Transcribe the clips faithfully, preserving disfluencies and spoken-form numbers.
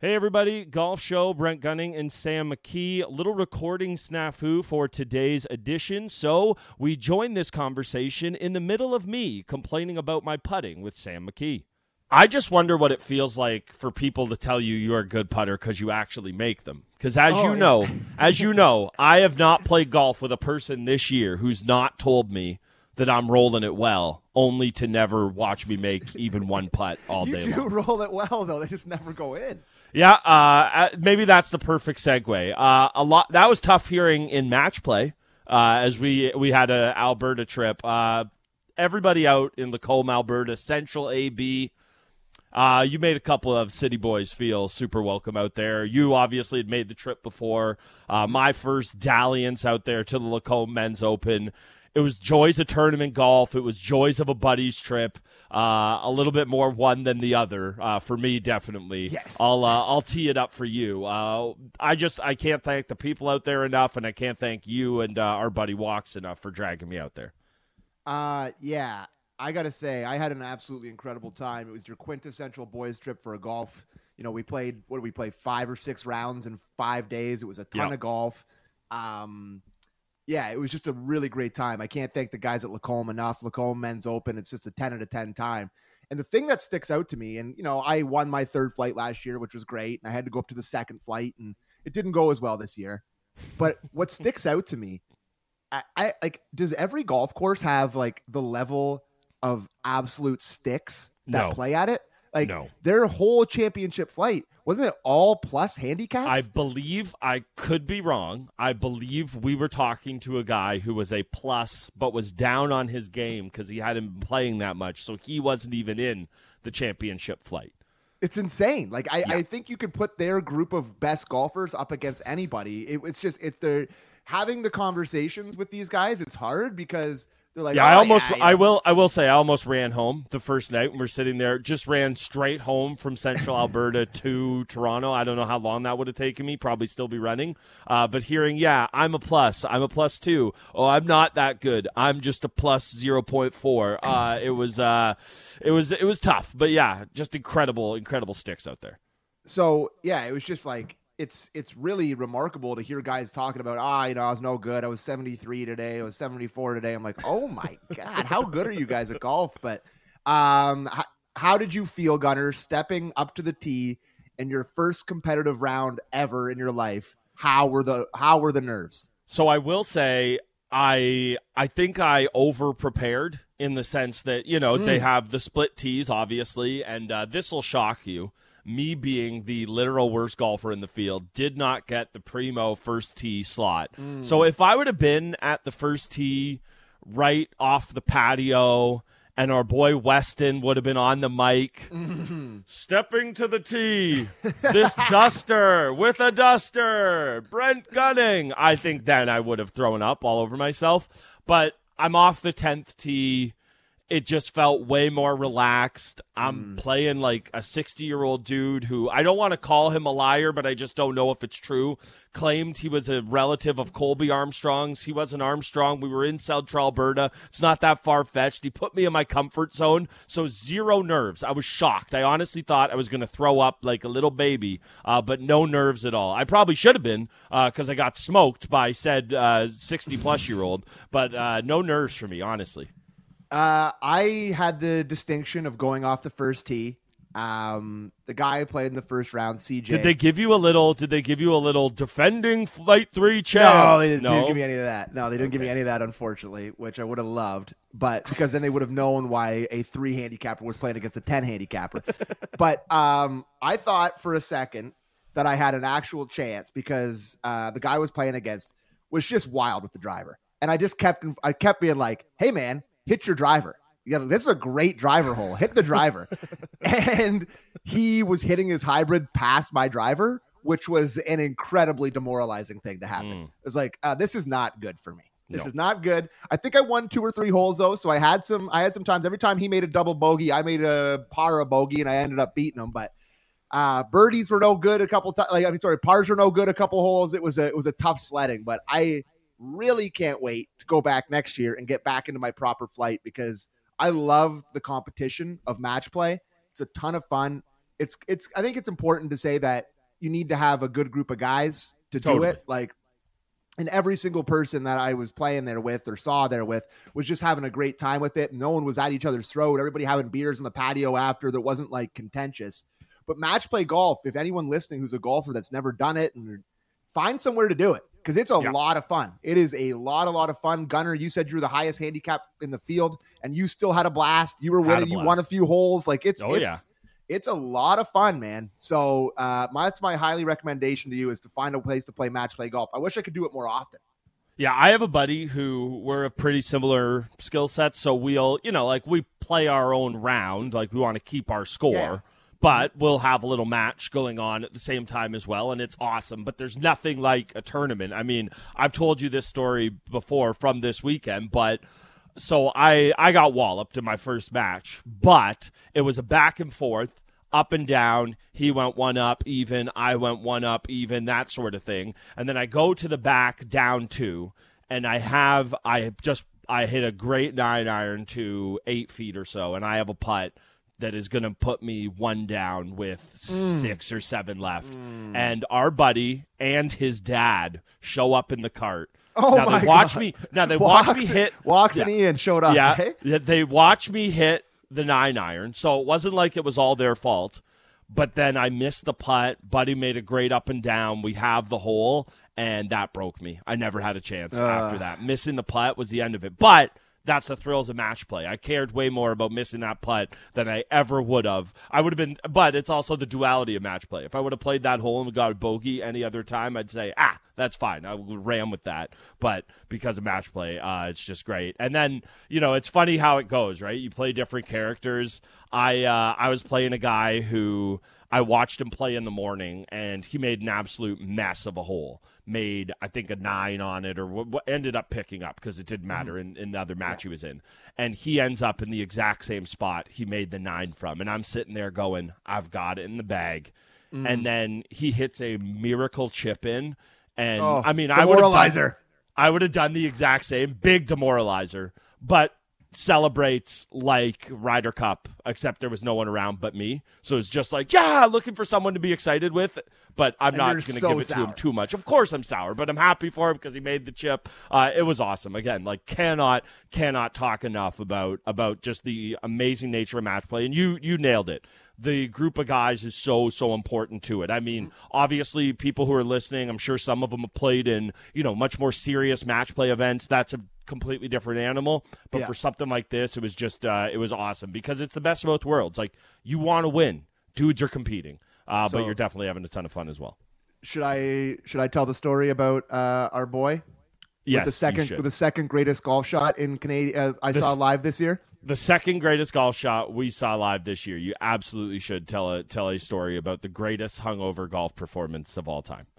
Hey everybody, Golf Show, Brent Gunning and Sam McKee. Little recording snafu for today's edition. So we join this conversation in the middle of me complaining about my putting with Sam McKee. I just wonder what it feels like for people to tell you you're a good putter because you actually make them. Because as oh, you yeah. know, as you know, I have not played golf with a person this year who's not told me that I'm rolling it well, only to never watch me make even one putt all you day do long. roll it well, though. They just never go in. Yeah, uh, maybe that's the perfect segue. Uh, a lot that was tough hearing in match play uh, as we we had an Alberta trip. Uh, everybody out in Lacombe, Alberta, Central A B. Uh, you made a couple of city boys feel super welcome out there. You obviously had made the trip before. Uh, my first dalliance out there to the Lacombe Men's Open. It was joys of tournament golf. It was joys of a buddy's trip. Uh, a little bit more one than the other uh, for me, definitely. Yes. I'll uh, I'll tee it up for you. Uh, I just I can't thank the people out there enough, and I can't thank you and uh, our buddy Walks enough for dragging me out there. Uh, yeah, I gotta say, I had an absolutely incredible time. It was your quintessential boys trip for a golf. You know, we played what did we play five or six rounds in five days. It was a ton Yep. of golf. Um. Yeah, it was just a really great time. I can't thank the guys at Lacombe enough. Lacombe Men's Open, it's just a ten out of ten time. And the thing that sticks out to me, and, you know, I won my third flight last year, which was great, and I had to go up to the second flight, and it didn't go as well this year. But what sticks out to me, I, I like, does every golf course have, like, the level of absolute sticks that No. play at it? Like, No. their whole championship flight, wasn't it all plus handicaps? I believe, I could be wrong. I believe we were talking to a guy who was a plus, but was down on his game because he hadn't been playing that much, so he wasn't even in the championship flight. It's insane. Like, I, Yeah. I think you could put their group of best golfers up against anybody. It, it's just, if they're having the conversations with these guys, it's hard because they're like, Yeah, oh, I almost, yeah, I yeah. will, I will say, I almost ran home the first night when we're sitting there. Just ran straight home from Central Alberta to Toronto. I don't know how long that would have taken me. Probably still be running. Uh, but hearing, yeah, I'm a plus. I'm a plus two. Oh, I'm not that good. I'm just a plus zero point four. Uh, it was, uh, it was, it was tough. But yeah, just incredible, incredible sticks out there. So, yeah, it was just like, it's it's really remarkable to hear guys talking about, ah, you know, I was no good. I was seventy-three today. I was seventy-four today. I'm like, oh my God, how good are you guys at golf? But um, how, how did you feel, Gunner, stepping up to the tee in your first competitive round ever in your life? How were the how were the nerves? So I will say I I think I over prepared in the sense that, you know, Mm. they have the split tees, obviously, and uh, this will shock you. Me being the literal worst golfer in the field, did not get the primo first tee slot. Mm. So if I would have been at the first tee right off the patio and our boy Weston would have been on the mic, Mm-hmm. stepping to the tee, this duster with a duster, Brent Gunning, I think then I would have thrown up all over myself. But I'm off the tenth tee. It just felt way more relaxed. I'm Mm. playing like a sixty-year-old dude who, I don't want to call him a liar, but I just don't know if it's true, claimed he was a relative of Colby Armstrong's. He wasn't Armstrong. We were in Central Alberta. It's not that far-fetched. He put me in my comfort zone, so zero nerves. I was shocked. I honestly thought I was going to throw up like a little baby, uh, but no nerves at all. I probably should have been because uh, I got smoked by said uh, sixty-plus-year-old, but uh, no nerves for me, honestly. Uh, I had the distinction of going off the first tee. Um, the guy who played in the first round, C J. Did they give you a little? Did they give you a little defending flight three champ? No, they didn't, no? didn't give me any of that. No, they didn't give me Okay. any of that, unfortunately, which I would have loved. But because then they would have known why a three handicapper was playing against a ten handicapper. But um, I thought for a second that I had an actual chance because uh, the guy I was playing against was just wild with the driver, and I just kept I kept being like, "Hey, man, hit your driver. You know, this is a great driver hole. Hit the driver." And he was hitting his hybrid past my driver, which was an incredibly demoralizing thing to happen. Mm. It was like, uh, this is not good for me. This No. is not good. I think I won two or three holes though. So I had some, I had some times every time he made a double bogey, I made a par or a bogey and I ended up beating him. But uh, birdies were no good a couple times. Like, I mean, sorry, pars were no good a couple holes. It was a, it was a tough sledding, but I really can't wait to go back next year and get back into my proper flight because I love the competition of match play. It's a ton of fun. It's, it's, I think it's important to say that you need to have a good group of guys to Totally. do it. Like, and every single person that I was playing there with or saw there with was just having a great time with it. No one was at each other's throat. Everybody having beers in the patio after that wasn't like contentious. But match play golf, if anyone listening who's a golfer that's never done it, and find somewhere to do it, because it's a Yeah. lot of fun. It is a lot, a lot of fun. Gunnar, you said you were the highest handicap in the field, and you still had a blast. You were Had a winning. You blast. won a few holes. Like it's, Oh, it's, yeah. it's a lot of fun, man. So uh, my, that's my highly recommendation to you is to find a place to play match play golf. I wish I could do it more often. Yeah, I have a buddy who we're a pretty similar skill set, so we'll, you know, like we play our own round, like we want to keep our score, Yeah. but we'll have a little match going on at the same time as well, and it's awesome. But there's nothing like a tournament. I mean, I've told you this story before from this weekend, but so I I got walloped in my first match, but it was a back and forth. Up and down, he went one up even, I went one up even, that sort of thing. And then I go to the back down two, and I have, I just, I hit a great nine iron to eight feet or so, and I have a putt that is going to put me one down with Mm. six or seven left. Mm. And our buddy and his dad show up in the cart. Oh now my they watch God. me, now they Walks, watch me hit. Walks yeah. and Ian showed up. Yeah, Right? yeah, they watch me hit the nine iron, so it wasn't like it was all their fault. But then I missed the putt. Buddy made a great up and down. We have the hole, and that broke me. I never had a chance Uh. after that. Missing the putt was the end of it. But that's the thrills of match play. I cared way more about missing that putt than I ever would have. I would have been, but it's also the duality of match play. If I would have played that hole and got a bogey any other time, I'd say, ah, that's fine. I would ram with that. But because of match play, uh, it's just great. And then, you know, it's funny how it goes, right? You play different characters. I uh, I was playing a guy who I watched him play in the morning, and he made an absolute mess of a hole. Made, I think, a nine on it, or w- w- ended up picking up because it didn't matter in, in the other match he was in. And he ends up in the exact same spot he made the nine from. And I'm sitting there going, I've got it in the bag. Mm. And then he hits a miracle chip in. And, Oh, I mean, I would have done, demoralizer. I would have done the exact same. Big demoralizer. But celebrates like Ryder Cup, except there was no one around but me. So it's just like, yeah, looking for someone to be excited with, but I'm And not you're going to so give it to sour. him too much. Of course I'm sour, but I'm happy for him because he made the chip. Uh, it was awesome. Again, like cannot, cannot talk enough about, about just the amazing nature of match play. And you, you nailed it. The group of guys is so, so important to it. I mean, obviously people who are listening, I'm sure some of them have played in, you know, much more serious match play events. That's a completely different animal. But Yeah. for something like this, it was just, uh, it was awesome because it's the best of both worlds. Like you want to win. Dudes are competing, uh, So- but you're definitely having a ton of fun as well. Should I should I tell the story about uh, our boy? Yes, with the you second should. with the second greatest golf shot in Canadian uh, I This- saw live this year. The second greatest golf shot we saw live this year. You absolutely should tell a tell a story about the greatest hungover golf performance of all time.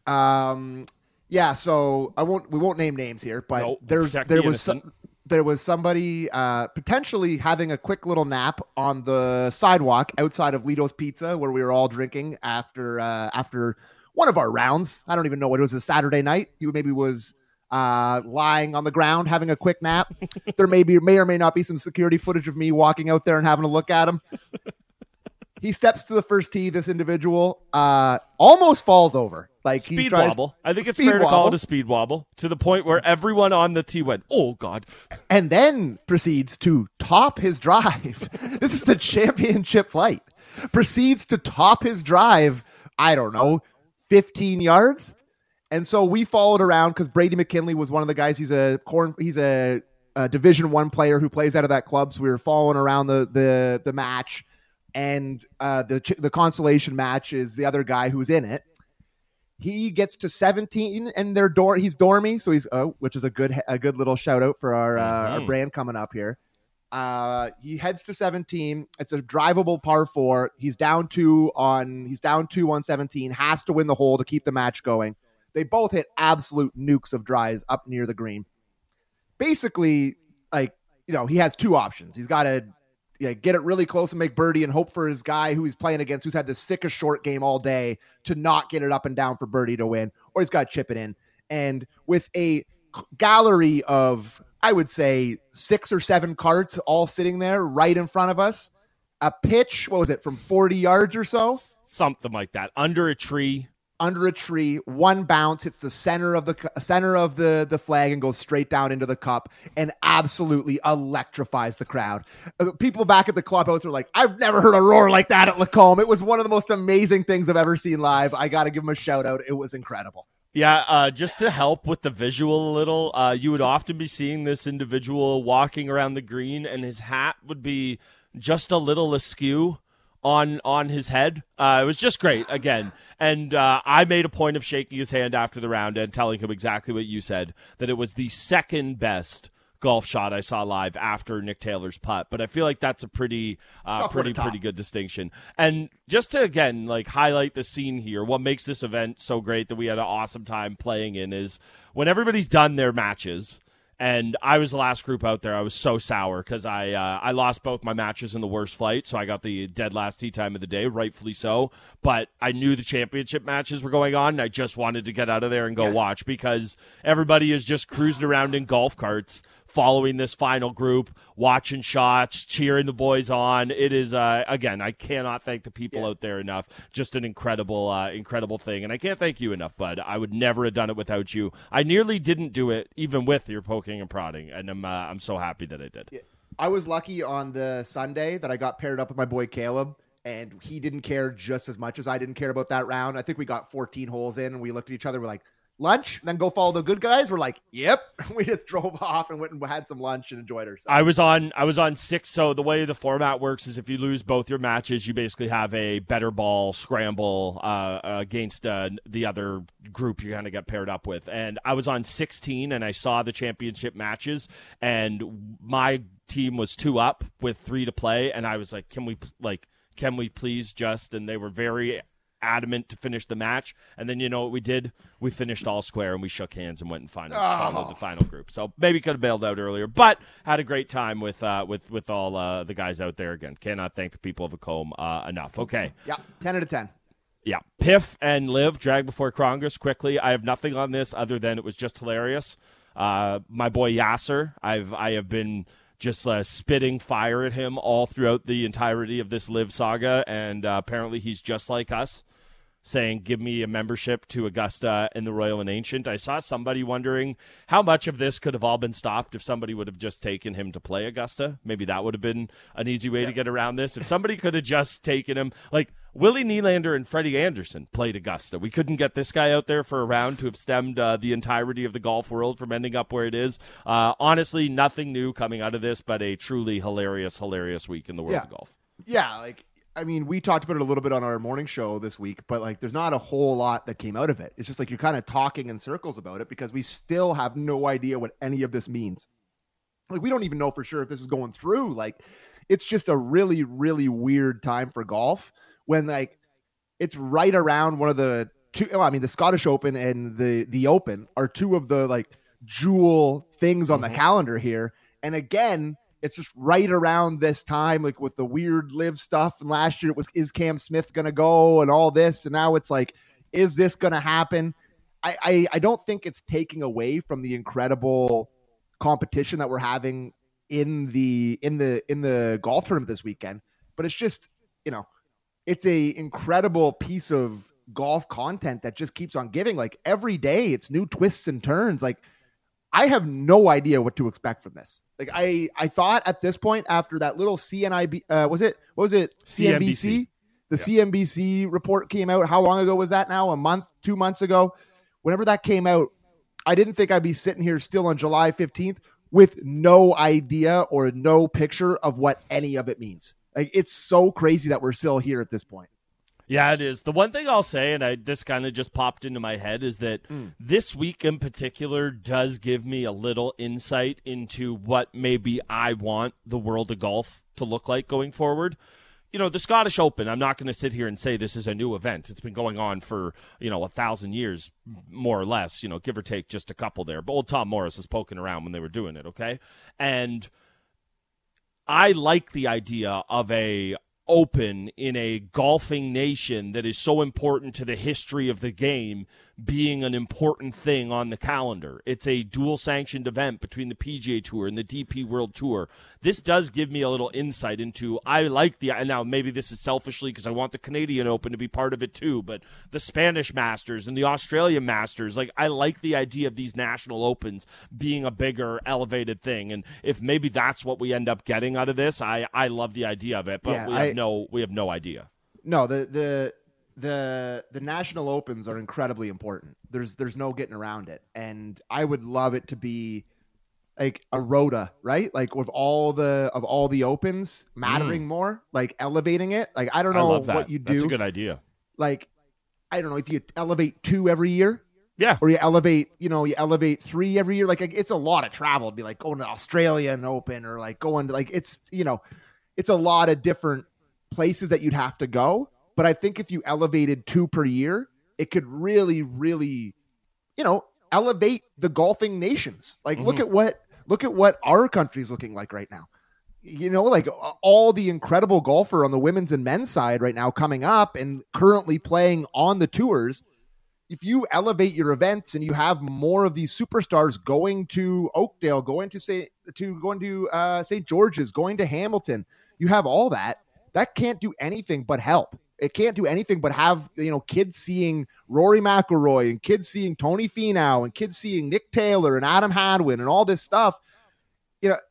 Um, yeah. So I won't. We won't name names here, but No, there's protect there the was some, innocent. there was somebody uh, potentially having a quick little nap on the sidewalk outside of Lido's Pizza, where we were all drinking after uh, after one of our rounds. I don't even know what it was. A Saturday night. He maybe was uh, lying on the ground having a quick nap. There may be may or may not be some security footage of me walking out there and having a look at him. He steps to the first tee. This individual uh, almost falls over. Like he Speed tries, wobble. I think it's Speed fair to call wobble. it a speed wobble to the point where everyone on the tee went, "Oh God!" and then proceeds to top his drive. This is the championship flight. Proceeds to top his drive. I don't know, fifteen yards. And so we followed around because Brady McKinley was one of the guys. He's a corn. He's a, a Division One player who plays out of that club. So we were following around the the the match, and uh, the ch- the consolation match is the other guy who's in it. He gets to seventeen, and they're door. He's dormy, so he's oh, which is a good a good little shout out for our uh, our Mhm. brand coming up here. Uh, he heads to seventeen. It's a drivable par four. He's down two on. He's down two on seventeen. Has to win the hole to keep the match going. They both hit absolute nukes of drives up near the green. Basically, like you know, he has two options. He's got to yeah, get it really close and make birdie and hope for his guy who he's playing against, who's had the sickest short game all day, to not get it up and down for birdie to win, or he's got to chip it in. And with a gallery of, I would say, six or seven carts all sitting there right in front of us, a pitch, what was it, from forty yards or so? something like that, under a tree. Under a tree, one bounce hits the center of the center of the, the flag and goes straight down into the cup and absolutely electrifies the crowd. People back at the clubhouse are like, I've never heard a roar like that at Lacombe. It was one of the most amazing things I've ever seen live. I got to give him a shout out. It was incredible. Yeah, uh, just to help with the visual a little, uh, you would often be seeing this individual walking around the green, and his hat would be just a little askew on on his head. Uh, it was just great, again. And uh, I made a point of shaking his hand after the round and telling him exactly what you said, that it was the second best golf shot I saw live after Nick Taylor's putt. But I feel like that's a pretty uh, pretty pretty good distinction. And just to again like highlight the scene here, what makes this event so great that we had an awesome time playing in is when everybody's done their matches. And I was the last group out there. I was so sour because I uh, I lost both my matches in the worst flight, so I got the dead last tee time of the day, rightfully so. But I knew the championship matches were going on, and I just wanted to get out of there and go yes. watch because everybody is just cruising around in golf carts, following this final group, watching shots, cheering the boys on. It is, uh, again, I cannot thank the people yeah. out there enough. Just an incredible, uh, incredible thing. And I can't thank you enough, bud. I would never have done it without you. I nearly didn't do it, even with your poking and prodding, and I'm, uh, I'm so happy that I did. Yeah. I was lucky on the Sunday that I got paired up with my boy Caleb, and he didn't care just as much as I didn't care about that round. I think we got fourteen holes in, and we looked at each other, we're like, lunch, and then go follow the good guys. We're like, yep. We just drove off and went and had some lunch and enjoyed ourselves. I was on I was on six. So the way the format works is if you lose both your matches, you basically have a better ball scramble uh, against uh, the other group you're going to get paired up with. And I was on sixteen, and I saw the championship matches, and my team was two up with three to play, and I was like, can we like can we please just? And they were very adamant to finish the match, and then you know what we did? We finished all square, and we shook hands and went and final, oh. followed the final group. So maybe could have bailed out earlier, but had a great time with uh, with with all uh, the guys out there. Again, cannot thank the people of Lacombe uh, enough. Okay, yeah, ten out of ten. Yeah, Piff and Liv drag before Congress quickly. I have nothing on this other than it was just hilarious. Uh, my boy Yasser, I've I have been just uh, spitting fire at him all throughout the entirety of this Liv saga, and uh, apparently he's just like us, saying, give me a membership to Augusta and the Royal and Ancient. I saw somebody wondering how much of this could have all been stopped if somebody would have just taken him to play Augusta. Maybe that would have been an easy way yeah. to get around this. If somebody could have just taken him, like Willie Nylander and Freddie Anderson played Augusta. We couldn't get this guy out there for a round to have stemmed uh, the entirety of the golf world from ending up where it is. Uh, honestly, nothing new coming out of this, but a truly hilarious, hilarious week in the world yeah. of golf. Yeah, like, I mean, we talked about it a little bit on our morning show this week, but like there's not a whole lot that came out of it. It's just like you're kind of talking in circles about it because we still have no idea what any of this means. Like we don't even know for sure if this is going through. Like it's just a really, really weird time for golf when like it's right around one of the two, well, I mean, the Scottish Open and the, the Open are two of the like jewel things on mm-hmm. the calendar here. And again, it's just right around this time, like with the weird Liv stuff. And last year it was, is Cam Smith going to go and all this? And now it's like, is this going to happen? I, I, I don't think it's taking away from the incredible competition that we're having in the, in the, in the golf tournament this weekend, but it's just, you know, it's a incredible piece of golf content that just keeps on giving. Like every day it's new twists and turns. Like I have no idea what to expect from this. Like I, I thought at this point after that little C N I B, uh, was it, what was it? C N B C? C N B C. The yeah. C N B C report came out. How long ago was that now? A month, two months ago? Whenever that came out, I didn't think I'd be sitting here still on July fifteenth with no idea or no picture of what any of it means. Like it's so crazy that we're still here at this point. Yeah, it is. The one thing I'll say, and I this kind of just popped into my head, is that mm. this week in particular does give me a little insight into what maybe I want the world of golf to look like going forward. You know, the Scottish Open, I'm not going to sit here and say this is a new event. It's been going on for, you know, a thousand years, more or less, you know, give or take just a couple there. But old Tom Morris was poking around when they were doing it, okay? And I like the idea of a Open in a golfing nation that is so important to the history of the game being an important thing on the calendar. It's a dual sanctioned event between the P G A Tour and the D P World Tour. This does give me a little insight into, I like the, and now maybe this is selfishly because I want the Canadian Open to be part of it too, but the Spanish Masters and the Australian Masters, like I like the idea of these national opens being a bigger elevated thing. And if maybe that's what we end up getting out of this, I, I love the idea of it, but Yeah, we have I- no, we have no idea. No, the the the the national opens are incredibly important. There's there's no getting around it, and I would love it to be like a rota, right? Like with all the of all the opens mattering more, like elevating it. Like I don't I know love that. what you do. That's a good idea. Like I don't know if you elevate two every year. Yeah. Or you elevate, you know, you elevate three every year. Like it's a lot of travel. It'd be like going to Australian Open or like going to like it's you know, it's a lot of different places that you'd have to go. But I think if you elevated two per year, it could really, really, you know, elevate the golfing nations. Like Mm-hmm. look at what look at what our country's looking like right now. You know, like all the incredible golfer on the women's and men's side right now coming up and currently playing on the tours. If you elevate your events and you have more of these superstars going to Oakdale, going to say to going to uh, Saint George's, going to Hamilton, you have all that. That can't do anything but help. It can't do anything but have, you know, kids seeing Rory McIlroy and kids seeing Tony Finau and kids seeing Nick Taylor and Adam Hadwin and all this stuff. You know,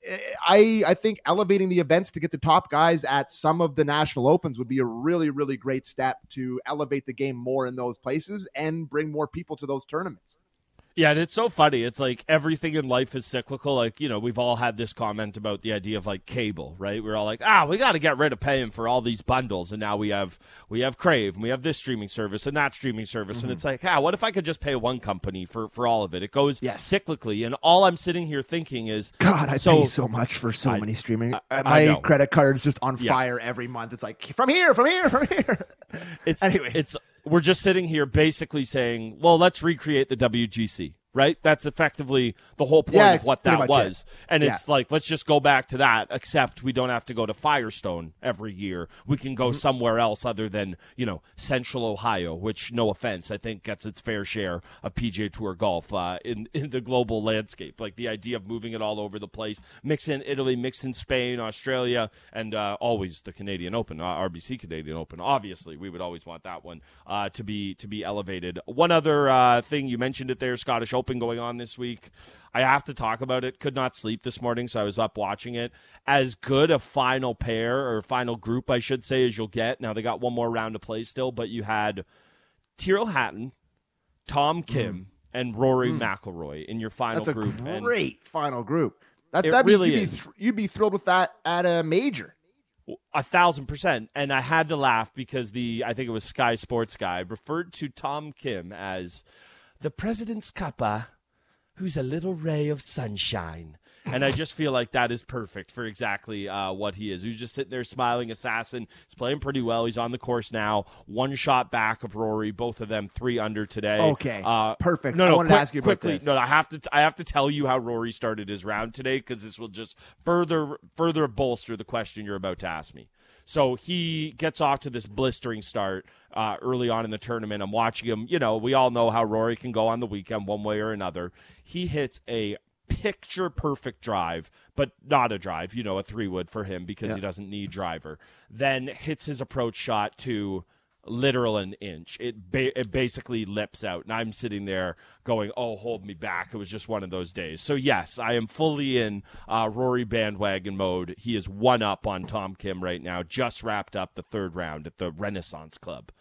I I think elevating the events to get the top guys at some of the national opens would be a really, really great step to elevate the game more in those places and bring more people to those tournaments. Yeah, and it's so funny. It's like everything in life is cyclical. Like, you know, we've all had this comment about the idea of like cable, right? We're all like, ah, we got to get rid of paying for all these bundles. And now we have we have Crave and we have this streaming service and that streaming service. Mm-hmm. And it's like, ah, what if I could just pay one company for, for all of it? It goes yes. cyclically. And all I'm sitting here thinking is, God, I so, pay so much for so I, many streaming. I, My I credit card's just on yeah. fire every month. It's like from here, from here, from here. It's Anyways. it's we're just sitting here basically saying, well, let's recreate the W G C. Right? That's effectively the whole point yeah, of what that was. It. And yeah. it's like, let's just go back to that, except we don't have to go to Firestone every year. We can go mm-hmm. somewhere else other than, you know, Central Ohio, which, no offense, I think gets its fair share of P G A Tour golf uh, in, in the global landscape. Like the idea of moving it all over the place, mix in Italy, mix in Spain, Australia, and uh, always the Canadian Open, uh, R B C Canadian Open. Obviously, we would always want that one uh, to be to be elevated. One other uh, thing, you mentioned it there, Scottish Open going on this week. I have to talk about it. Could not sleep this morning, so I was up watching it. As good a final pair, or final group, I should say, as you'll get. Now, they got one more round to play still, but you had Tyrrell Hatton, Tom Kim, mm. and Rory mm. McIlroy in your final That's group. That's a great and final group. That, it that'd really be, you'd, is. Be, you'd be thrilled with that at a major. A thousand percent. And I had to laugh because the, I think it was Sky Sports guy, referred to Tom Kim as the President's Cuppa, who's a little ray of sunshine. And I just feel like that is perfect for exactly uh, what he is. He's just sitting there smiling assassin. He's playing pretty well. He's on the course now. One shot back of Rory. Both of them three under today. Okay, uh, perfect. No, no, I wanted quick, to ask you quickly. about this. No, I have to. I have to tell you how Rory started his round today because this will just further further bolster the question you're about to ask me. So he gets off to this blistering start uh, early on in the tournament. I'm watching him. You know, we all know how Rory can go on the weekend one way or another. He hits a picture-perfect drive, but not a drive, you know, a three-wood for him because yeah. he doesn't need driver. Then hits his approach shot to literal an inch. It, ba- it basically lips out, and I'm sitting there going, oh, hold me back. It was just one of those days. So, yes, I am fully in uh, Rory bandwagon mode. He is one up on Tom Kim right now, just wrapped up the third round at the Renaissance Club.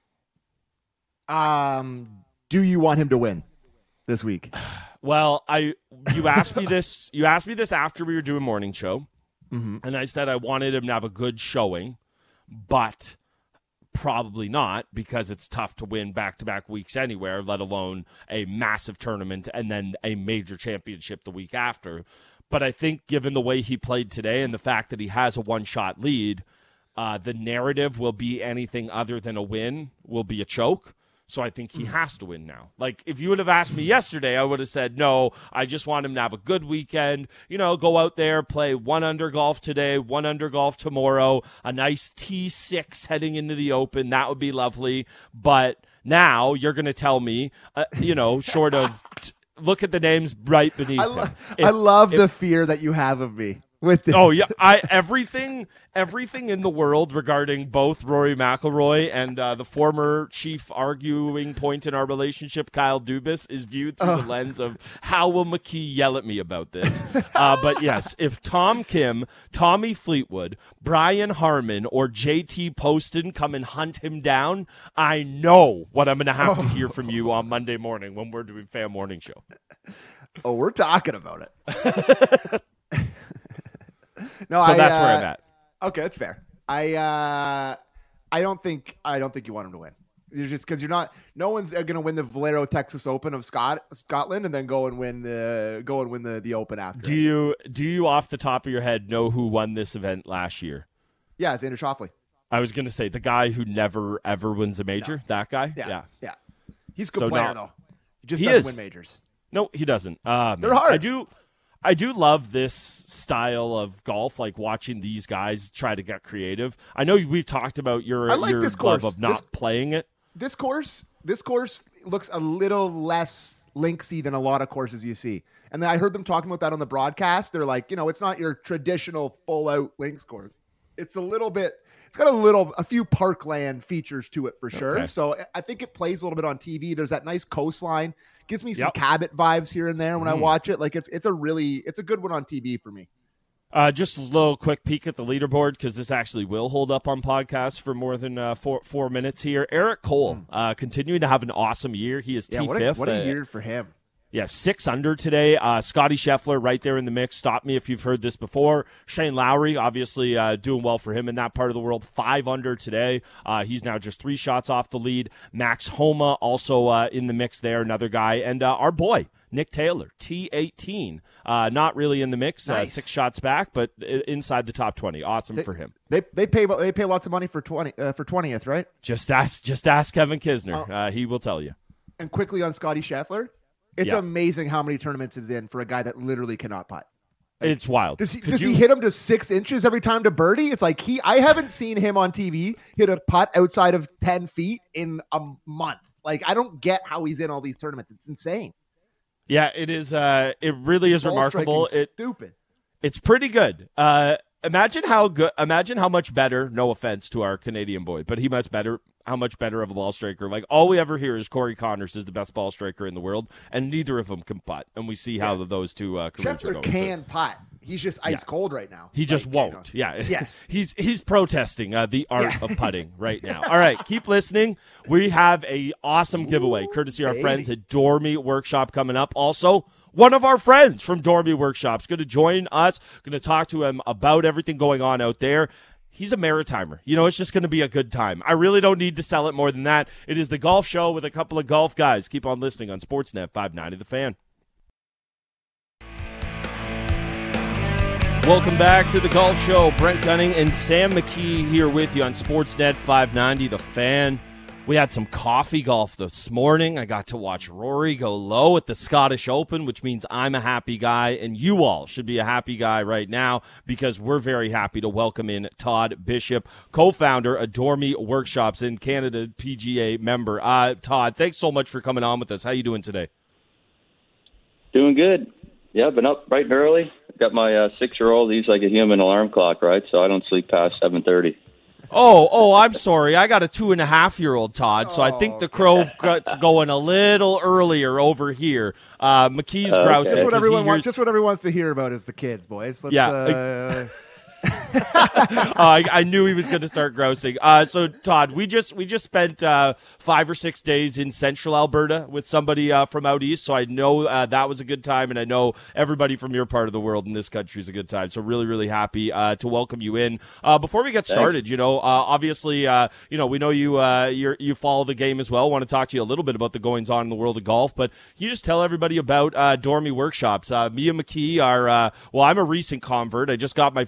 Um, do you want him to win this week? Well, I you asked me this you asked me this after we were doing morning show, mm-hmm. and I said I wanted him to have a good showing, but probably not because it's tough to win back-to-back weeks anywhere, let alone a massive tournament and then a major championship the week after. But I think given the way he played today and the fact that he has a one-shot lead, uh, the narrative will be anything other than a win will be a choke. So I think he has to win now. Like, if you would have asked me yesterday, I would have said, no, I just want him to have a good weekend. You know, go out there, play one under golf today, one under golf tomorrow, a nice T six heading into the Open. That would be lovely. But now you're going to tell me, uh, you know, short of t- look at the names right beneath I, lo- him. If, I love if, the fear that you have of me with this. Oh yeah, I everything everything in the world regarding both Rory McIlroy and uh, the former chief arguing point in our relationship, Kyle Dubas, is viewed through oh. the lens of how will McKee yell at me about this. uh, but yes, if Tom Kim, Tommy Fleetwood, Brian Harman, or J T Poston come and hunt him down, I know what I'm going to have oh. to hear from you on Monday morning when we're doing Fan Morning Show. Oh, we're talking about it. no, so I, that's uh, where I'm at. Okay, that's fair. I uh, I don't think I don't think you want him to win. It's just because you're not. No one's going to win the Valero Texas Open of Scot Scotland and then go and win the go and win the, the Open after. Do you do you off the top of your head know who won this event last year? Yeah, it's Xander Schauffele. I was going to say the guy who never ever wins a major. No. That guy. Yeah, yeah, yeah. He's a good so player not, though. He just he doesn't is. win majors. No, he doesn't. Uh, They're hard. I do. I do love this style of golf, like watching these guys try to get creative. I know we've talked about your, like your this love course. of not this, playing it. This course, this course looks a little less linksy than a lot of courses you see. And then I heard them talking about that on the broadcast. They're like, you know, it's not your traditional full out links course. It's a little bit, it's got a little, a few parkland features to it for sure. Okay. So I think it plays a little bit on T V. There's that nice coastline. Gives me some Yep. Cabot vibes here and there when mm. I watch it. Like it's it's a really it's a good one on T V for me. Uh, just a little quick peek at the leaderboard because this actually will hold up on podcasts for more than uh, four four minutes here. Eric Cole mm. uh, continuing to have an awesome year. He is yeah, T what fifth. A, what a uh, year for him. Yeah, six under today. Uh, Scotty Scheffler right there in the mix. Stop me if you've heard this before. Shane Lowry, obviously uh, doing well for him in that part of the world. Five under today. Uh, he's now just three shots off the lead. Max Homa also uh, in the mix there, another guy. And uh, our boy, Nick Taylor, T eighteen. Uh, not really in the mix. Nice. Uh, six shots back, but inside the top twenty. Awesome they, for him. They they pay they pay lots of money for twenty uh, for twentieth, right? Just ask just ask Kevin Kisner. Oh. Uh, he will tell you. And quickly on Scotty Scheffler. It's yeah. amazing how many tournaments is in for a guy that literally cannot putt. Like, it's wild. Does he Could does you... he hit him to six inches every time to birdie? It's like he. I haven't seen him on T V hit a putt outside of ten feet in a month. Like I don't get how he's in all these tournaments. It's insane. Yeah, it is. Uh, it really is Ball remarkable. It, stupid. It's pretty good. Uh, imagine how good. Imagine how much better. No offense to our Canadian boy, but he much better. How much better of a ball striker. Like, all we ever hear is Corey Connors is the best ball striker in the world, and neither of them can putt. And we see how yeah. those two uh, careers Scheffler are going. can so. putt. He's just ice yeah. cold right now. He just like, won't. You know. Yeah. Yes. he's he's protesting uh, the art yeah. of putting right now. All right, keep listening. We have a awesome giveaway, courtesy of our baby. friends at Dormy Workshop coming up. Also, one of our friends from Dormy Workshop's going to join us. Going to talk to him about everything going on out there. He's a maritimer. You know, it's just going to be a good time. I really don't need to sell it more than that. It is the golf show with a couple of golf guys. Keep on listening on Sportsnet five ninety The Fan. Welcome back to the golf show. Brent Gunning and Sam McKee here with you on Sportsnet five ninety The Fan. We had some coffee golf this morning. I got to watch Rory go low at the Scottish Open, which means I'm a happy guy, and you all should be a happy guy right now because we're very happy to welcome in Todd Bishop, co-founder of Dormy Workshops in Canada, P G A member. Uh, Todd, thanks so much for coming on with us. How you doing today? Doing good. Yeah, been up bright and early. Got my uh, six-year-old. He's like a human alarm clock, right? So I don't sleep past seven thirty. Oh, oh, I'm sorry. I got a two and a half year old, Todd, so I think the crow gut's going a little earlier over here. Uh, McKee's okay. grousing. Just what everyone hears... wants. Just what everyone wants to hear about is the kids, boys. Let's, yeah. Uh... uh, I, I knew he was going to start grousing. Uh, so, Todd, we just we just spent uh, five or six days in central Alberta with somebody uh, from out east, so I know uh, that was a good time, and I know everybody from your part of the world in this country is a good time. So, really, really happy uh, to welcome you in. Uh, before we get started, you know, uh, obviously, uh, you know, we know you uh, you you follow the game as well. Want to talk to you a little bit about the goings on in the world of golf, but can you just tell everybody about uh, Dormy Workshops? Uh, me and McKee are uh, well, I'm a recent convert. I just got my first P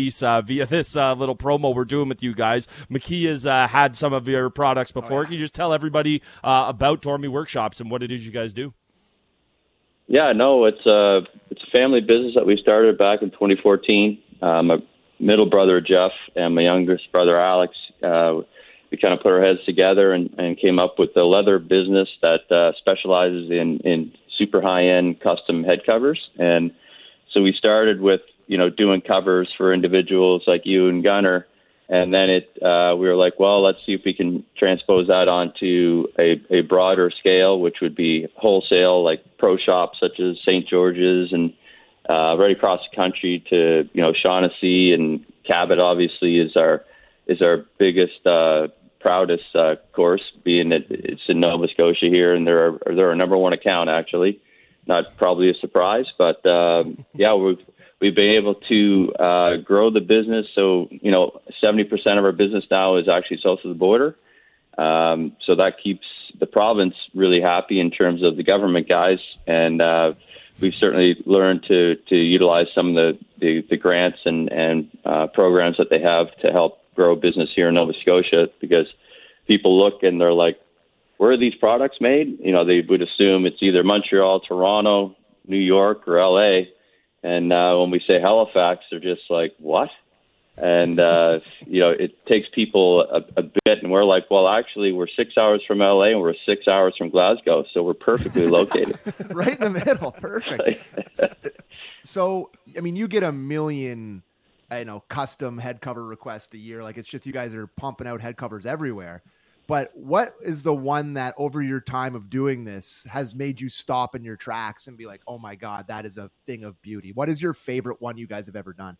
release uh, via this uh, little promo we're doing with you guys. McKee has uh, had some of your products before. Oh, yeah. Can you just tell everybody uh, about Dormy Workshops and what it is you guys do? Yeah, no, it's a, it's a family business that we started back in twenty fourteen. Um, my middle brother, Jeff, and my youngest brother, Alex, uh, we kind of put our heads together and, and came up with a leather business that uh, specializes in, in super high-end custom head covers. And so we started with, you know, doing covers for individuals like you and Gunnar. And then it, uh, we were like, well, let's see if we can transpose that onto a, a broader scale, which would be wholesale, like pro shops such as Saint George's and uh, right across the country to, you know, Shaughnessy, and Cabot obviously is our is our biggest, uh, proudest uh, course, being that it's in Nova Scotia here, and they're our, they're our number one account actually. Not probably a surprise, but um, yeah, we've. We've been able to uh, grow the business. So, you know, seventy percent of our business now is actually south of the border. Um, so that keeps the province really happy in terms of the government guys. And uh, we've certainly learned to, to utilize some of the, the, the grants and, and uh, programs that they have to help grow business here in Nova Scotia, because people look and they're like, where are these products made? You know, they would assume it's either Montreal, Toronto, New York, or L A. And uh, when we say Halifax, they're just like, what? And, uh, you know, it takes people a, a bit. And we're like, well, actually, we're six hours from L A and we're six hours from Glasgow. So we're perfectly located. Right in the middle. Perfect. So, I mean, you get a million, you know, custom head cover requests a year. Like, it's just you guys are pumping out head covers everywhere. But what is the one that over your time of doing this has made you stop in your tracks and be like, oh my God, that is a thing of beauty? What is your favorite one you guys have ever done?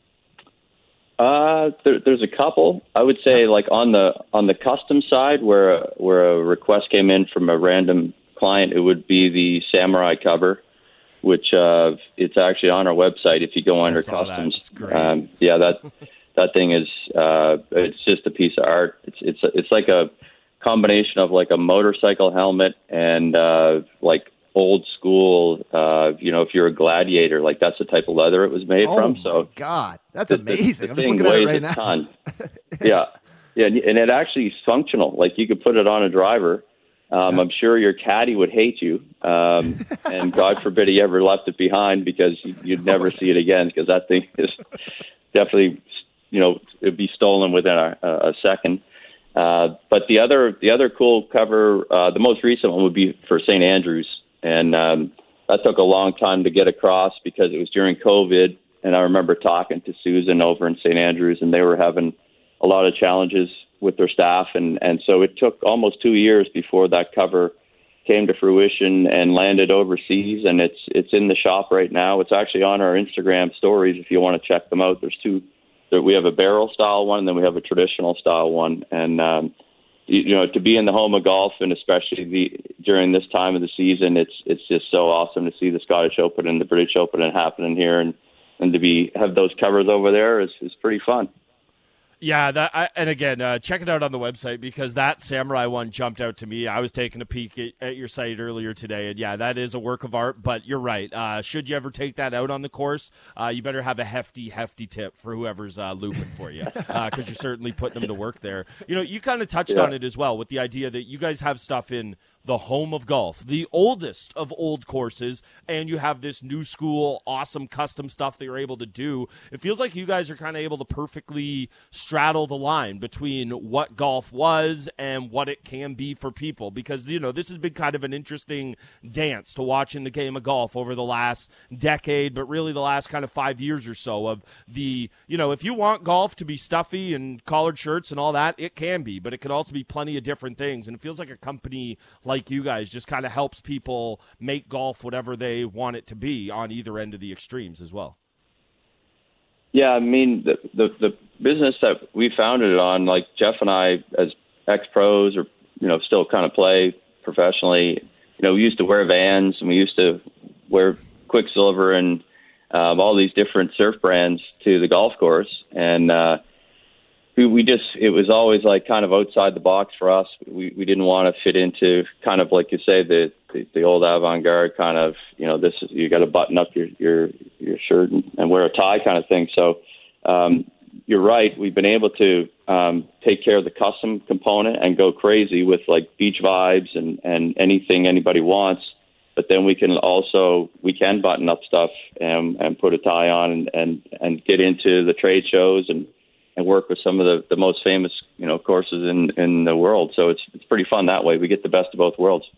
Uh, there, there's a couple. I would say like on the, on the custom side where, where a request came in from a random client, it would be the Samurai cover, which, uh, it's actually on our website. If you go under customs, um, yeah, that, that thing is, uh, it's just a piece of art. It's, it's, it's like a combination of like a motorcycle helmet and, uh, like old school, uh, you know, if you're a gladiator, like that's the type of leather it was made oh from. My so God, that's the, amazing. The, I'm the just thing looking at it weighs right a now. ton. yeah. Yeah. And it actually is functional. Like you could put it on a driver. Um, yeah. I'm sure your caddy would hate you. Um, and God forbid he ever left it behind, because you'd never see it again, because that thing is definitely, you know, it'd be stolen within a, a second. Uh, but the other, the other cool cover, uh, the most recent one would be for Saint Andrews. And, um, that took a long time to get across because it was during COVID. And I remember talking to Susan over in Saint Andrews, and they were having a lot of challenges with their staff. And, and so it took almost two years before that cover came to fruition and landed overseas. And it's, it's in the shop right now. It's actually on our Instagram stories if you want to check them out. There's two. We have a barrel style one, and then we have a traditional style one. And, um, you, you know, to be in the home of golf, and especially the, during this time of the season, it's it's just so awesome to see the Scottish Open and the British Open and happening here, and, and to be have those covers over there is, is pretty fun. Yeah, that I, and again, uh, check it out on the website, because that Samurai one jumped out to me. I was taking a peek at, at your site earlier today, and yeah, that is a work of art. But you're right. Uh, should you ever take that out on the course, uh, you better have a hefty, hefty tip for whoever's uh, looping for you, because uh, you're certainly putting them to work there. You know, you kind of touched yeah. on it as well with the idea that you guys have stuff in the home of golf, the oldest of old courses, and you have this new school, awesome custom stuff that you're able to do. It feels like you guys are kind of able to perfectly straddle the line between what golf was and what it can be for people, because, you know, this has been kind of an interesting dance to watch in the game of golf over the last decade, but really the last kind of five years or so of the, you know, if you want golf to be stuffy and collared shirts and all that, it can be, but it can also be plenty of different things. And it feels like a company like you guys just kind of helps people make golf whatever they want it to be on either end of the extremes as well. Yeah, I mean, the, the the business that we founded it on, like Jeff and I, as ex-pros, or, you know, still kind of play professionally, you know, we used to wear Vans, and we used to wear Quicksilver and um, all these different surf brands to the golf course. And uh, we, we just, it was always like kind of outside the box for us. We, we didn't want to fit into kind of, like you say, the, the, the old avant-garde kind of, you know, this is, you got to button up your, your, your shirt and, and wear a tie kind of thing. So um, you're right. We've been able to um, take care of the custom component and go crazy with like beach vibes and, and anything anybody wants. But then we can also, we can button up stuff and, and put a tie on and, and, and get into the trade shows and, and work with some of the, the most famous, you know, courses in, in the world. So it's it's pretty fun that way. We get the best of both worlds.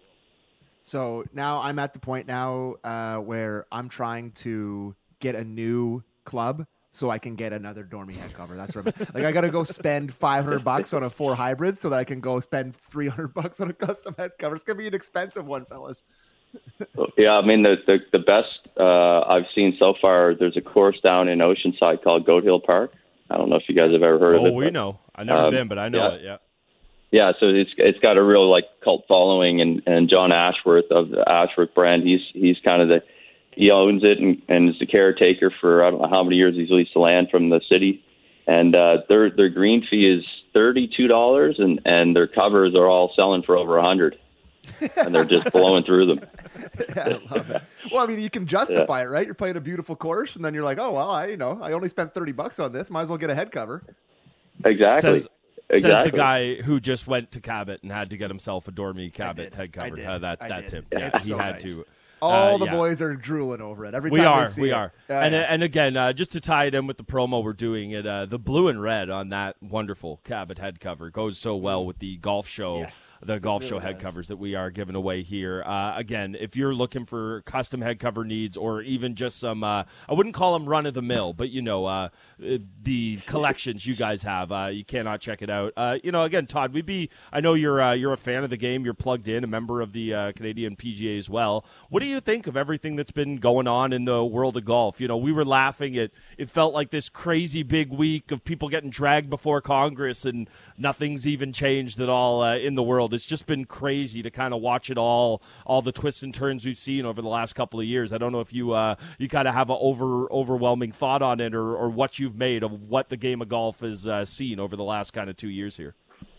So now I'm at the point now uh, where I'm trying to get a new club so I can get another Dormy head cover. That's what I'm, like I got to go spend five hundred bucks on a four hybrid so that I can go spend three hundred bucks on a custom head cover. It's going to be an expensive one, fellas. Yeah, I mean, the, the, the best uh, I've seen so far, there's a course down in Oceanside called Goat Hill Park. I don't know if you guys have ever heard oh, of it. Oh, we but, know. I've never um, been, but I know yeah. it, yeah. Yeah, so it's it's got a real like cult following, and, and John Ashworth of the Ashworth brand, he's he's kind of the he owns it and, and is the caretaker for I don't know how many years he's leased the land from the city, and uh, their their green fee is thirty two dollars, and and their covers are all selling for over a hundred, and they're just blowing through them. Yeah, I love it. Well, I mean, you can justify yeah. it, right? You're playing a beautiful course, and then you're like, oh well, I you know I only spent thirty bucks on this, might as well get a head cover. Exactly. Says- Exactly. Says the guy who just went to Cabot and had to get himself a Dormy Cabot head cover. Uh, that's I that's did. him. Yeah, Yeah, it's he so had nice. to. All uh, the yeah. boys are drooling over it every we time are, they see we it. are, Yeah, and yeah. and again, uh, just to tie it in with the promo we're doing, it uh, the blue and red on that wonderful Cabot head cover goes so well with the golf show, Yes, the golf it show really head does. covers that we are giving away here. Uh, again, if you're looking for custom head cover needs or even just some, uh, I wouldn't call them run of the mill, but you know, uh, the collections you guys have, uh, you cannot check it out. Uh, you know, again, Todd, we'd be. I know you're uh, you're a fan of the game. You're plugged in, a member of the uh, Canadian P G A as well. What do you think of everything that's been going on in the world of golf? You know, we were laughing at it felt like this crazy big week of people getting dragged before Congress, and nothing's even changed at all uh, in the world. It's just been crazy to kind of watch it all, all the twists and turns we've seen over the last couple of years. I don't know if you uh, you kind of have an over overwhelming thought on it, or, or what you've made of what the game of golf has uh, seen over the last kind of two years here.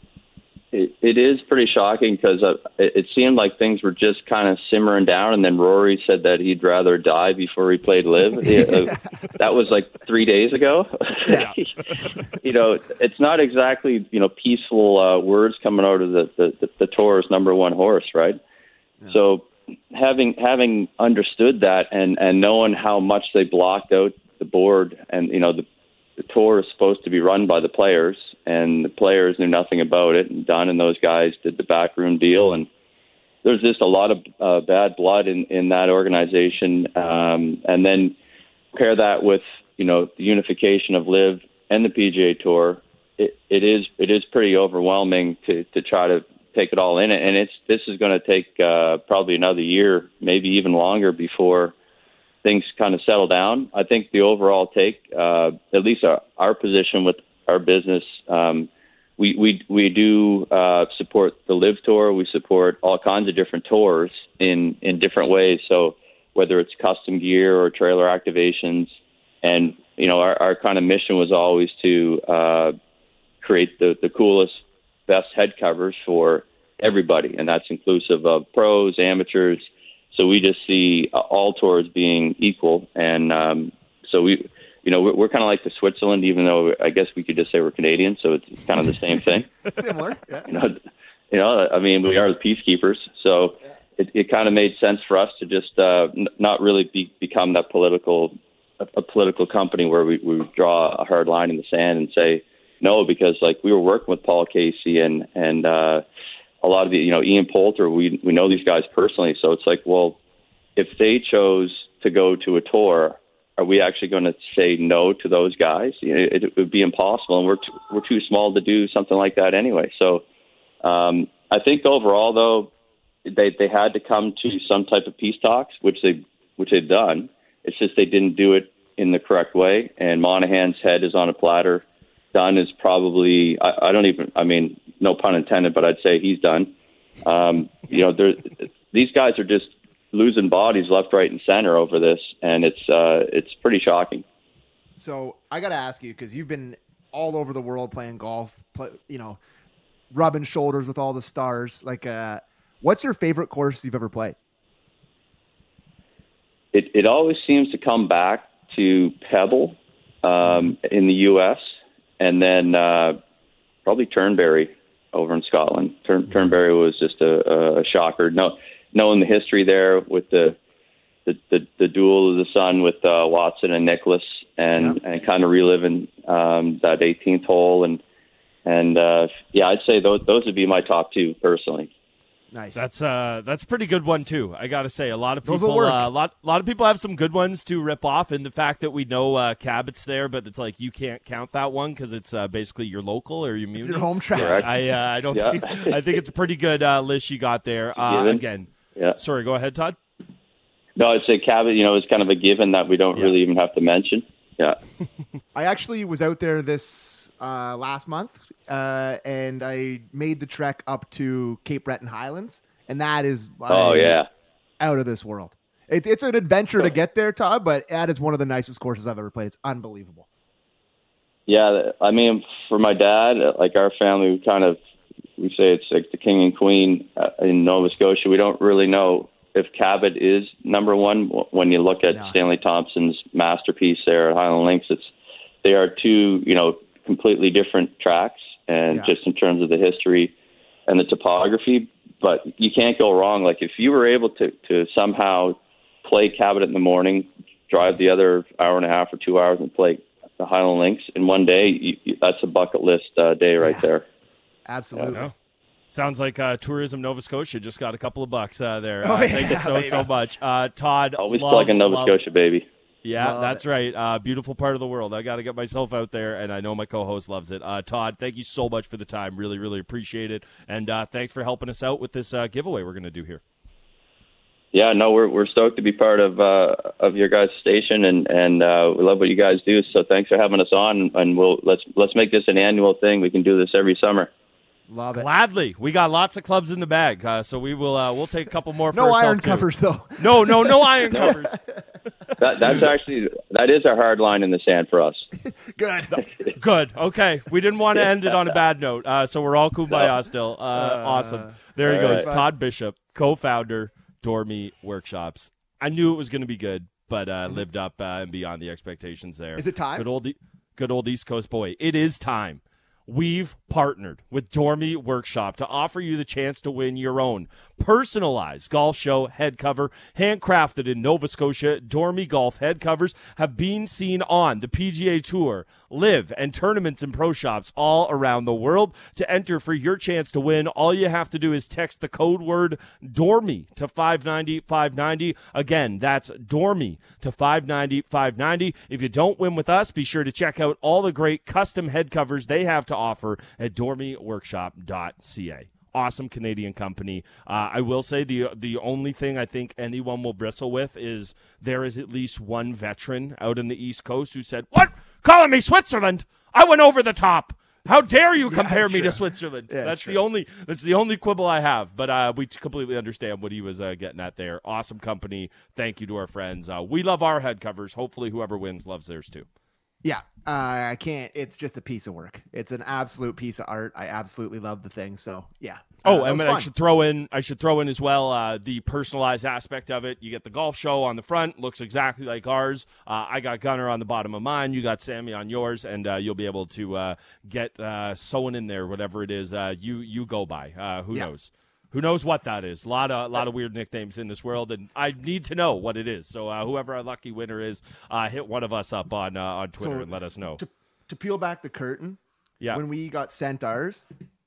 It, it is pretty shocking because uh, it, it seemed like things were just kind of simmering down, and then Rory said that he'd rather die before he played live. uh, that was like three days ago. Yeah. You know, it's not exactly, you know, peaceful uh, words coming out of the, the, the, the tour's number one horse, right? Yeah. So having having understood that and, and knowing how much they blocked out the board, and, you know, the, the tour is supposed to be run by the players, and the players knew nothing about it. And Dunn and those guys did the backroom deal. And there's just a lot of uh, bad blood in, in that organization. Um, and then pair that with, you know, the unification of Live and the P G A Tour. It, it is it is pretty overwhelming to, to try to take it all in. And it's this is going to take uh, probably another year, maybe even longer, before things kind of settle down. I think the overall take, uh, at least our, our position with our business, um, we we we do uh, support the Live Tour. We support all kinds of different tours in in different ways. So whether it's custom gear or trailer activations, and you know our, our kind of mission was always to uh, create the the coolest, best head covers for everybody, and that's inclusive of pros, amateurs. So we just see uh, all tours being equal, and um, so we. You know, we're, we're kind of like the Switzerland, even though I guess we could just say we're Canadian, so it's kind of the same thing. Similar, yeah. You know, you know, I mean, we are the peacekeepers, so yeah. it, it kind of made sense for us to just uh, n- not really be, become that political, a, a political company where we, we draw a hard line in the sand and say no, because like we were working with Paul Casey and and uh, a lot of the, you know, Ian Poulter, we we know these guys personally, so it's like, well, if they chose to go to a tour, are we actually going to say no to those guys? You know, it, it would be impossible, and we're too, we're too small to do something like that anyway. So um, I think overall, though, they they had to come to some type of peace talks, which they which they've done. It's just they didn't do it in the correct way, and Monahan's head is on a platter. Dunn is probably I, I don't even I mean no pun intended, but I'd say he's done. Um, you know, there these guys are just losing bodies left, right, and center over this, and it's uh, it's pretty shocking. So I got to ask you, because you've been all over the world playing golf, play, you know, rubbing shoulders with all the stars. Like, uh, what's your favorite course you've ever played? It it always seems to come back to Pebble, um, in the U S, and then uh, probably Turnberry over in Scotland. Turn, Turnberry was just a, a shocker. No, knowing the history there with the the, the, the duel of the sun with uh, Watson and Nicholas, and, yeah. and kind of reliving um, that eighteenth hole, and and uh, yeah, I'd say those those would be my top two personally. Nice. That's uh that's a pretty good one too. I got to say, a lot of Those will people, work. uh, a lot, a lot of people have some good ones to rip off, and the fact that we know uh, Cabot's there, but it's like you can't count that one because it's uh, basically your local or your It's muni. your home track. Correct. I uh, I don't Yeah. think I think it's a pretty good uh, list you got there. Uh, Given. again, Yeah. sorry, go ahead, Todd. No, I'd say Cabot, you know, is kind of a given that we don't Yeah. really even have to mention. Yeah. I actually was out there this uh, last month, uh, and I made the trek up to Cape Breton Highlands, and that is Oh, uh, yeah. out of this world. It, it's an adventure to get there, Todd, but that is one of the nicest courses I've ever played. It's unbelievable. Yeah, I mean, for my dad, like our family, we kind of, we say it's like the king and queen uh, in Nova Scotia. We don't really know if Cabot is number one. When you look at No. Stanley Thompson's masterpiece there at Highland Links, it's they are two, you know, completely different tracks, and Yeah. just in terms of the history and the topography. But you can't go wrong. Like if you were able to to somehow play Cabot in the morning, drive the other hour and a half or two hours and play the Highland Links in one day, you, you, that's a bucket list uh, day right Yeah. there. Absolutely. No. Sounds like uh, Tourism Nova Scotia just got a couple of bucks uh, there. Oh, Uh, yeah, Thank you so, baby. so much. Uh, Todd, Always love, plugging Nova love- Scotia, baby. Yeah, Love that's it. right. Uh, beautiful part of the world. I got to get myself out there, and I know my co-host loves it. Uh, Todd, thank you so much for the time. Really, really appreciate it. And uh, thanks for helping us out with this uh, giveaway we're going to do here. Yeah, no, we're we're stoked to be part of uh, of your guys' station, and and uh, we love what you guys do. So thanks for having us on, and we'll let's let's make this an annual thing. We can do this every summer. Love it. Gladly. We got lots of clubs in the bag, uh, so we will uh, we'll take a couple more for No ourselves, iron too. covers, though. No, no, no iron covers. That that's actually that is a hard line in the sand for us. Good. Good. Okay. We didn't want to end it on a bad note, uh, so we're all kumbaya still. Uh, awesome. There he all goes. right. Todd Bishop, co-founder, Dormy Workshops. I knew it was going to be good, but uh, lived up uh, and beyond the expectations there. Is it time? Good old, E- good old East Coast boy. It is time. We've partnered with Dormy Workshop to offer you the chance to win your own personalized golf show head cover, handcrafted in Nova Scotia. Dormy golf head covers have been seen on the P G A Tour, Live, and tournaments and pro shops all around the world. To enter for your chance to win, all you have to do is text the code word Dormy to five ninety five ninety. Again, that's Dormy to five ninety five ninety. If you don't win with us, be sure to check out all the great custom head covers they have to offer at dormy workshop dot c a. Awesome Canadian company. Uh, I will say the the only thing I think anyone will bristle with is there is at least one veteran out in the East Coast who said, "What? Calling me Switzerland? I went over the top. How dare you compare that's me true. to Switzerland?" Yeah, that's it's the true. only that's the only quibble I have. But uh, we completely understand what he was uh, getting at there. Awesome company. Thank you to our friends. Uh, we love our head covers. Hopefully, whoever wins loves theirs too. Yeah, uh, I can't. It's just a piece of work. It's an absolute piece of art. I absolutely love the thing. So yeah. Oh, Uh, I that was mean, I fun. should throw in. I should throw in as well uh, the personalized aspect of it. You get the golf show on the front, looks exactly like ours. Uh, I got Gunner on the bottom of mine. You got Sammy on yours, and uh, you'll be able to uh, get uh, sewn in there, whatever it is uh, you you go by. Uh, who Yeah. knows? Who knows what that is? A lot of a lot of weird nicknames in this world, and I need to know what it is. So uh, whoever our lucky winner is, uh, hit one of us up on uh, on Twitter So, and let us know. To, to peel back the curtain, Yeah, when we got sent ours,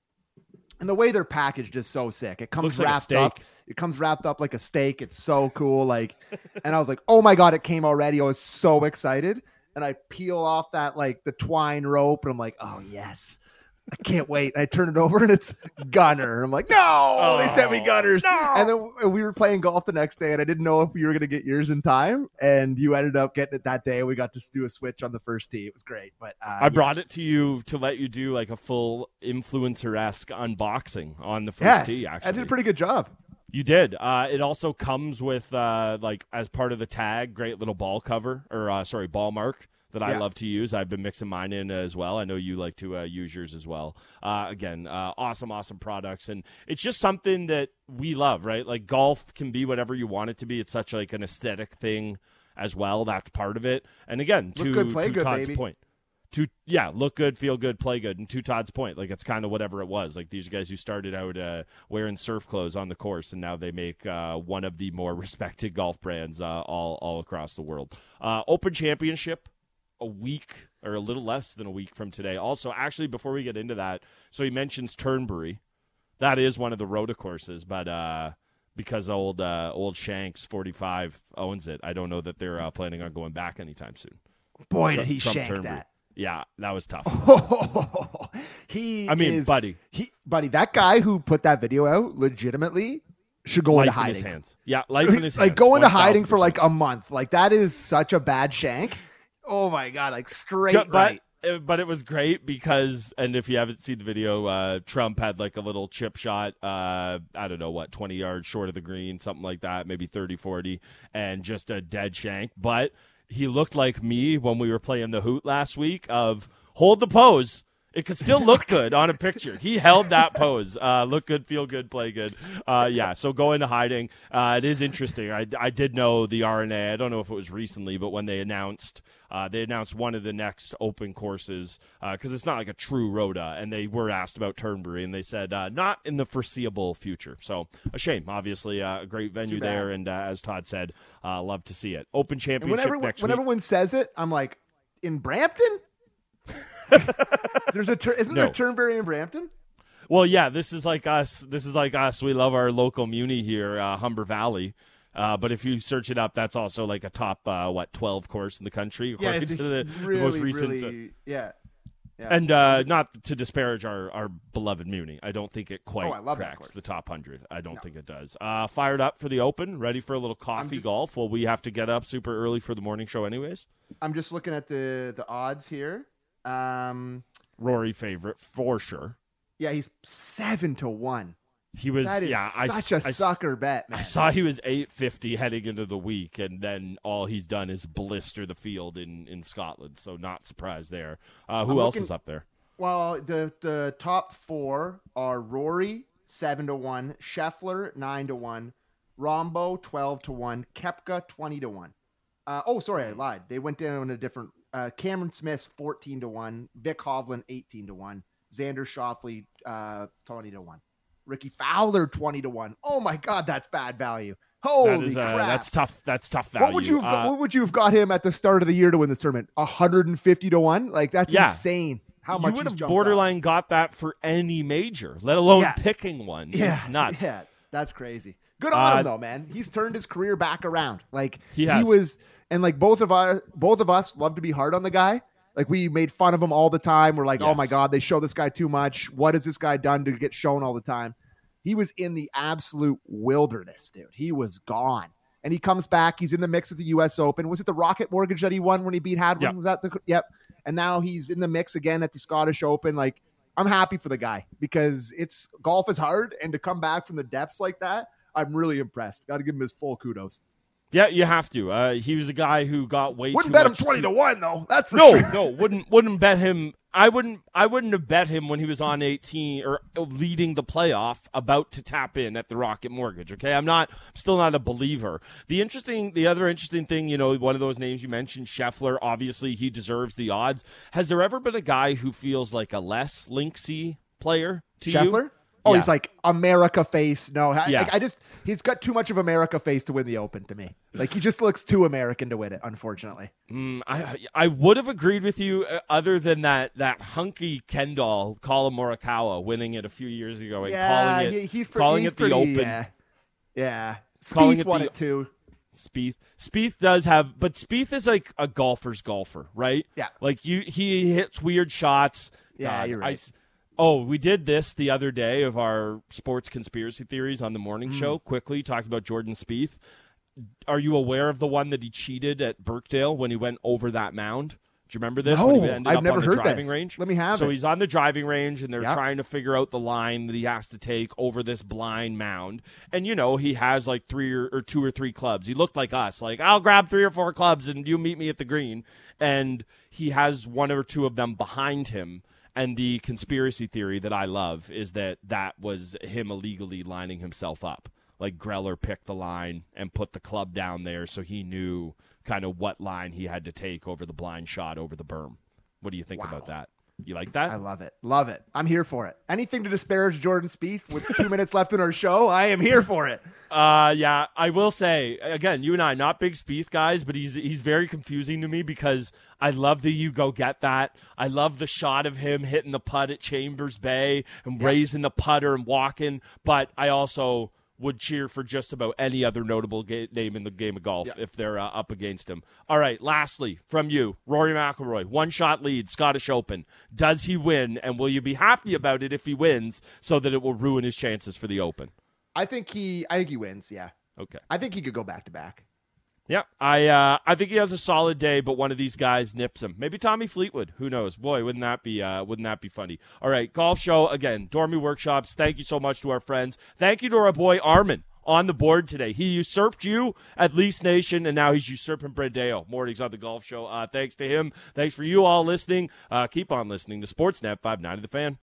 and the way they're packaged is so sick. It comes Looks like a wrapped up. steak. It comes wrapped up like a steak. It's so cool. Like, and I was like, oh my god, it came already. I was so excited. And I peel off that like the twine rope, and I'm like, oh yes. I can't wait. I turn it over and it's Gunner. I'm like, no, they sent me Oh, Gunners. no. And then we were playing golf the next day, and I didn't know if you were going to get yours in time. And you ended up getting it that day. We got to do a switch on the first tee. It was great. But uh, I yeah. brought it to you to let you do like a full influencer-esque unboxing on the first yes, tee, actually. I did a pretty good job. You did. Uh, it also comes with, uh, like, as part of the tag, great little ball cover, or, uh, sorry, ball mark that I Yeah. love to use. I've been mixing mine in as well. I know you like to uh, use yours as well. Uh, again, uh, awesome, awesome products. And it's just something that we love, right? Like, golf can be whatever you want it to be. It's such, like, an aesthetic thing. as well. That's part of it. And again, Look to, good, play to good, Todd's baby. point. To, yeah, look good, feel good, play good. And to Todd's point, like it's kind of whatever it was. Like these guys who started out uh, wearing surf clothes on the course, and now they make uh, one of the more respected golf brands uh, all all across the world. Uh, Open Championship, a week or a little less than a week from today. Also, actually, before we get into that, so he mentions Turnberry. That is one of the Rota courses, but uh, because old uh, old Shanks forty-five owns it, I don't know that they're uh, planning on going back anytime soon. Boy, Tr- did he Trump shank Turnberry. that. Yeah, that was tough. he I mean, is, buddy. he, buddy, that guy who put that video out legitimately should go Life into in hiding. his hands. Yeah, life in his hands. Like go into hiding one thousand percent. for like a month. Like that is such a bad shank. Oh my god, like straight Yeah, but, right. it- but it was great because, and if you haven't seen the video, uh, Trump had like a little chip shot, uh, I don't know what, twenty yards short of the green, something like that, maybe thirty, forty, and just a dead shank. But he looked like me when we were playing the Hoot last week of hold the pose. It could still look good on a picture. He held that pose. Uh, look good, feel good, play good. Uh, yeah, so go into hiding. Uh, it is interesting. I, I did know the R N A. I don't know if it was recently, but when they announced uh, they announced one of the next open courses, because uh, it's not like a true Rota, and they were asked about Turnberry, and they said uh, not in the foreseeable future. So a shame. Obviously, uh, a great venue there, and uh, as Todd said, uh, love to see it. Open And Championship whenever next when week. everyone says it, I'm like, in Brampton? There's a tur- isn't No. there a Turnberry in Brampton? Well, yeah, this is like us. This is like us. We love our local muni here, uh, Humber Valley. Uh, but if you search it up, that's also like a top, uh, what, twelve course in the country, Yeah, according it's to the, really, the most recent. really, yeah. yeah. And uh, not to disparage our, our beloved Muni. I don't think it quite Oh, I love that cracks course. the top one hundred. I don't No. think it does. Uh, fired up for the Open, ready for a little coffee just- golf. Well, we have to get up super early for the morning show anyways. I'm just looking at the the odds here. Um, Rory favorite for sure. yeah, he's seven to one. He was, That is yeah, I, such a a sucker bet, man. I saw he was eight fifty heading into the week, and then all he's done is blister the field in, in Scotland. So not surprised there. Uh, who I'm else looking- is up there? Well, the the top four are Rory seven to one, Scheffler nine to one, Rombo twelve to one, Koepka twenty to one. Uh, oh, sorry, I lied. They went down a different. Uh, Cameron Smith fourteen to one, Vic Hovland eighteen to one, Xander Schauffele uh, twenty to one, Ricky Fowler twenty to one. Oh my God, that's bad value. Holy That is, uh, crap! that's tough. That's tough value. What would you have, Uh, what would you have got him at the start of the year to win this tournament? one hundred fifty to one? Like that's Yeah. insane. How you much would he's have jumped up. borderline got that for any major, let alone Yeah. picking one. Yeah, It's nuts. Yeah, that's crazy. Good on Uh, him though, man. He's turned his career back around. Like He he, has. was, and like both of us, both of us love to be hard on the guy. Like we made fun of him all the time. We're like, oh Yes. my God, they show this guy too much. What has this guy done to get shown all the time? He was in the absolute wilderness, dude. He was gone. And he comes back. He's in the mix at the U S Open. Was it the Rocket Mortgage that he won when he beat Hadwin? Yep. Was that the yep? And now he's in the mix again at the Scottish Open. Like, I'm happy for the guy because it's golf is hard, and to come back from the depths like that, I'm really impressed. Got to give him his full kudos. Yeah, you have to. Uh, he was a guy who got way Wouldn't too bet him much twenty too- to one though. That's for No, sure. no, wouldn't wouldn't bet him. I wouldn't. I wouldn't have bet him when he was on eighteen or leading the playoff, about to tap in at the Rocket Mortgage. Okay, I'm not. I'm still not a believer. The interesting, the other interesting thing, you know, one of those names you mentioned, Scheffler. Obviously, he deserves the odds. Has there ever been a guy who feels like a less Linksy player to you? Scheffler? Oh, Yeah. he's like America face. No, I, Yeah. like, I just he's got too much of America face to win the Open to me. Like he just looks too American to win it. Unfortunately, Mm, I I would have agreed with you, uh, other than that that hunky Kendall, Colin Morikawa, winning it a few years ago and yeah, calling it he, he's pre- calling he's it the pretty, Open. Yeah, yeah. Calling Spieth it won the- it too. Spieth. Spieth does have, but Spieth is like a golfer's golfer, right? Yeah. Like you, he hits weird shots. Yeah, God, you're I right. s- oh, we did this the other day of our sports conspiracy theories on the morning Hmm. show. Quickly talking about Jordan Spieth. Are you aware of the one that he cheated at Birkdale when he went over that mound? Do you remember this? No, When he ended I've up never on the heard driving this. range? Let me have so it. he's on the driving range, and they're Yep. trying to figure out the line that he has to take over this blind mound. And you know, he has like three or, or two or three clubs. He looked like us, like I'll grab three or four clubs, and you meet me at the green. And he has one or two of them behind him. And the conspiracy theory that I love is that that was him illegally lining himself up. like Greller pick the line and put the club down there so he knew kind of what line he had to take over the blind shot over the berm. What do you think Wow. about that? You like that? I love it. Love it. I'm here for it. Anything to disparage Jordan Spieth with two minutes left in our show, I am here for it. Uh, yeah, I will say, again, you and I, not big Spieth guys, but he's he's very confusing to me because I love the you go get that. I love the shot of him hitting the putt at Chambers Bay and Yep. raising the putter and walking, but I also would cheer for just about any other notable ga- name in the game of golf Yeah. if they're uh, up against him. All right, lastly, from you, Rory McIlroy, one-shot lead, Scottish Open. Does he win, and will you be happy about it if he wins so that it will ruin his chances for the Open? I think he I think he wins, yeah. Okay. I think he could go back to back. Yeah, I uh, I think he has a solid day, but one of these guys nips him. Maybe Tommy Fleetwood. Who knows? Boy, wouldn't that be uh, wouldn't that be funny? All right, golf show again. Dormy Workshops. Thank you so much to our friends. Thank you to our boy Armin on the board today. He usurped you at Leafs Nation, and now he's usurping Bredeo. Mornings on the golf show. Uh, thanks to him. Thanks for you all listening. Uh, keep on listening to Sportsnet five ninety The Fan.